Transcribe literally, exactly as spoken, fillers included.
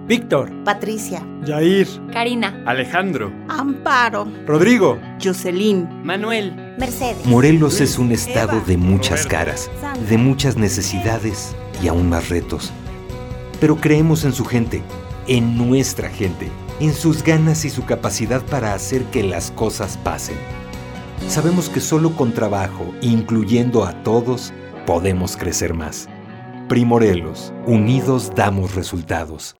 Víctor, Patricia, Yair, Karina, Alejandro, Amparo, Rodrigo, Jocelyn, Manuel, Mercedes. Morelos es un estado de muchas Roberto, caras, Sandra, de muchas necesidades y aún más retos. Pero creemos en su gente, en nuestra gente, en sus ganas y su capacidad para hacer que las cosas pasen. Sabemos que solo con trabajo, incluyendo a todos, podemos crecer más. Pri Morelos, unidos damos resultados.